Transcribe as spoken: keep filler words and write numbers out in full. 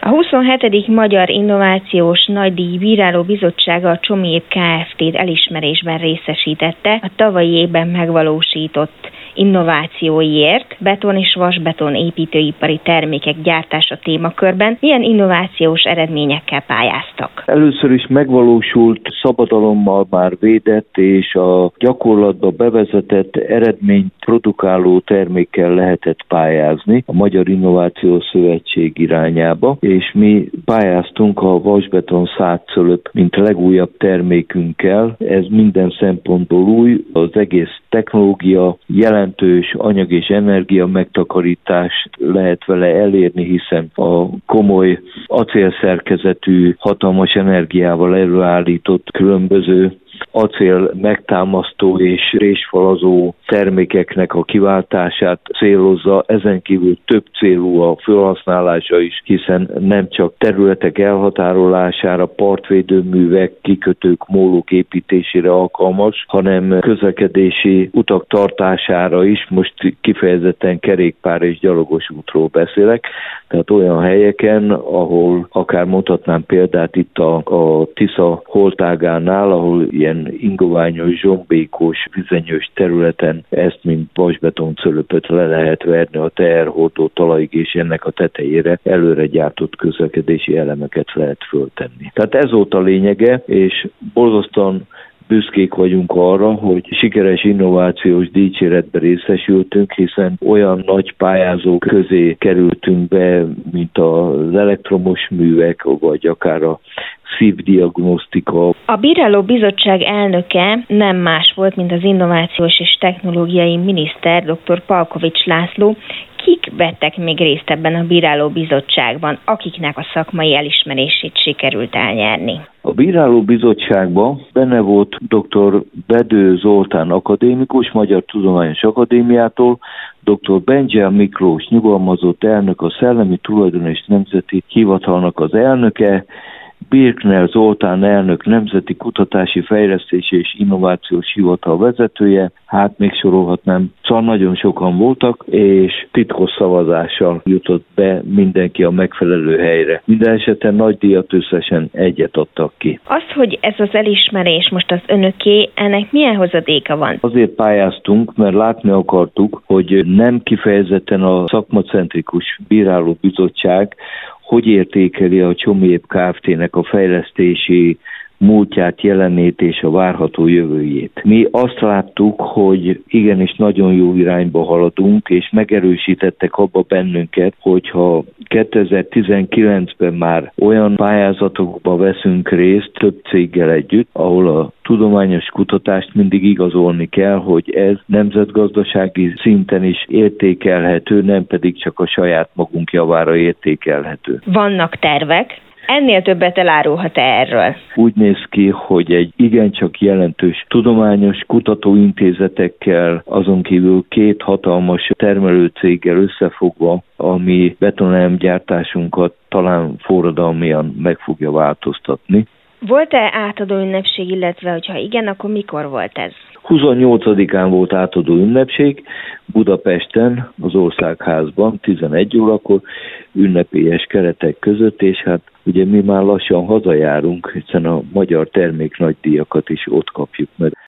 A huszonhetedik Magyar Innovációs Nagydíj Bíráló Bizottsága a Csomiép Kft-t elismerésben részesítette a tavalyi évben megvalósított innovációiért, beton és vasbeton építőipari termékek gyártása témakörben. Milyen innovációs eredményekkel pályáztak? Először is megvalósult, szabadalommal már védett és a gyakorlatba bevezetett eredményt produkáló termékkel lehetett pályázni a Magyar Innovációs Szövetség irányába, és mi pályáztunk a vasbeton szádszölöp, mint legújabb termékünkkel. Ez minden szempontból új, az egész technológia jelentős anyag és energia megtakarítást lehet vele elérni, hiszen a komoly acélszerkezetű, hatalmas energiával előállított különböző acél megtámasztó és résfalazó termékeknek a kiváltását célozza, ezen kívül több célú a felhasználása is, hiszen nem csak területek elhatárolására, partvédőművek, kikötők, mólók építésére alkalmas, hanem közlekedési utak tartására is, most kifejezetten kerékpár és gyalogos útról beszélek, tehát olyan helyeken, ahol akár mondhatnám példát itt a, a Tisza holtágánál, ahol ilyen ingoványos, zsombékos, vizenyős területen ezt, mint vasbeton cölöpöt le lehet verni a teherhordó talajig, és ennek a tetejére előre gyártott közlekedési elemeket lehet föltenni. Tehát ez volt a lényege, és borzasztóan büszkék vagyunk arra, hogy sikeres innovációs dicséretbe részesültünk, hiszen olyan nagy pályázók közé kerültünk be, mint az elektromos művek, vagy akár a szívdiagnosztika. A Bíráló Bizottság elnöke nem más volt, mint az innovációs és technológiai miniszter, dr. Palkovics László. Kik vettek még részt ebben a Bíráló Bizottságban, akiknek a szakmai elismerését sikerült elnyerni? A Bíráló Bizottságban benne volt dr. Bedő Zoltán akadémikus, Magyar Tudományos Akadémiától, dr. Bendzsel Miklós nyugalmazott elnök, a Szellemi Tulajdon és Nemzeti Hivatalnak az elnöke, Birkner Zoltán elnök, Nemzeti Kutatási Fejlesztési és Innovációs Hivatal vezetője, hát még sorolhatnám, szóval nagyon sokan voltak, és titkos szavazással jutott be mindenki a megfelelő helyre. Minden esetben nagy díjat összesen egyet adtak ki. Az, hogy ez az elismerés most az önöké, ennek milyen hozadéka van? Azért pályáztunk, mert látni akartuk, hogy nem kifejezetten a szakmacentrikus Bíráló Bizottság hogy értékeli a Csomiép Kft-nek a fejlesztési múltját, jelenét és a várható jövőjét. Mi azt láttuk, hogy igenis nagyon jó irányba haladunk, és megerősítettek abba bennünket, hogyha kétezer-tizenkilencben már olyan pályázatokba veszünk részt több céggel együtt, ahol a tudományos kutatást mindig igazolni kell, hogy ez nemzetgazdasági szinten is értékelhető, nem pedig csak a saját magunk javára értékelhető. Vannak tervek? Ennél többet elárulhat erről? Úgy néz ki, hogy egy igencsak jelentős tudományos kutatóintézetekkel, azon kívül két hatalmas termelőcéggel összefogva, ami betonelemgyártásunkat talán forradalmian meg fogja változtatni. Volt-e átadó ünnepség, illetve hogyha igen, akkor mikor volt ez? huszonnyolcadikán volt átadó ünnepség Budapesten, az Országházban, tizenegy órakor, ünnepélyes keretek között, és hát ugye mi már lassan hazajárunk, hiszen a magyar termék nagydíjakat is ott kapjuk meg.